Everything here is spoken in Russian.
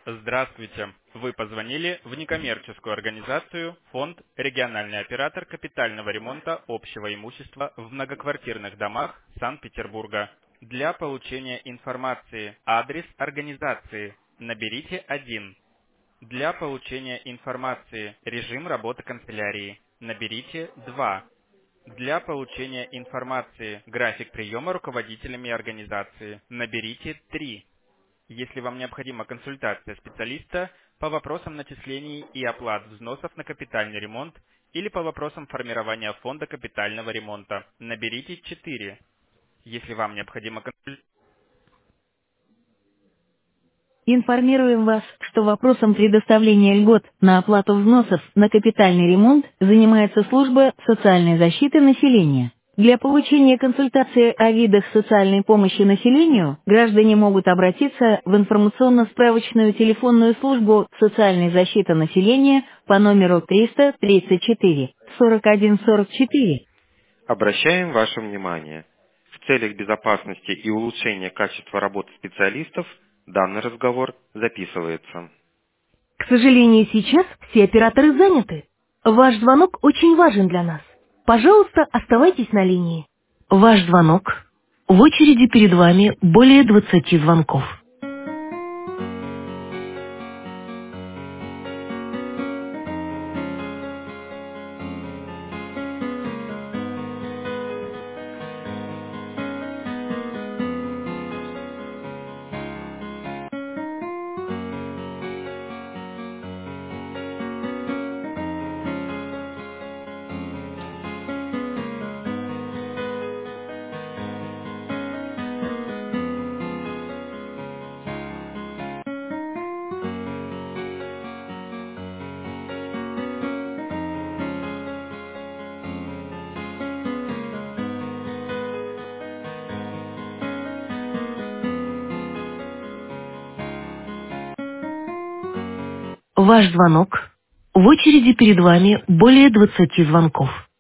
Здравствуйте. Вы позвонили в некоммерческую организацию «Фонд Региональный оператор капитального ремонта общего имущества в многоквартирных домах Санкт-Петербурга. Для получения информации адрес организации наберите 1. Для получения информации режим работы канцелярии наберите 2. Для получения информации график приема руководителями организации наберите 3. Если вам необходима консультация специалиста по вопросам начислений и оплат взносов на капитальный ремонт или по вопросам формирования фонда капитального ремонта, наберите 4. Если вам необходима консультация... Информируем вас, что вопросом предоставления льгот на оплату взносов на капитальный ремонт занимается служба социальной защиты населения. Для получения консультации о видах социальной помощи населению граждане могут обратиться в информационно-справочную телефонную службу социальной защиты населения по номеру 334 41 44. Обращаем ваше внимание. В целях безопасности и улучшения качества работы специалистов данный разговор записывается. К сожалению, сейчас все операторы заняты. Ваш звонок очень важен для нас. Пожалуйста, оставайтесь на линии. Ваш звонок. В очереди перед вами более 20 звонков. Ваш звонок. В очереди перед вами более 20 звонков.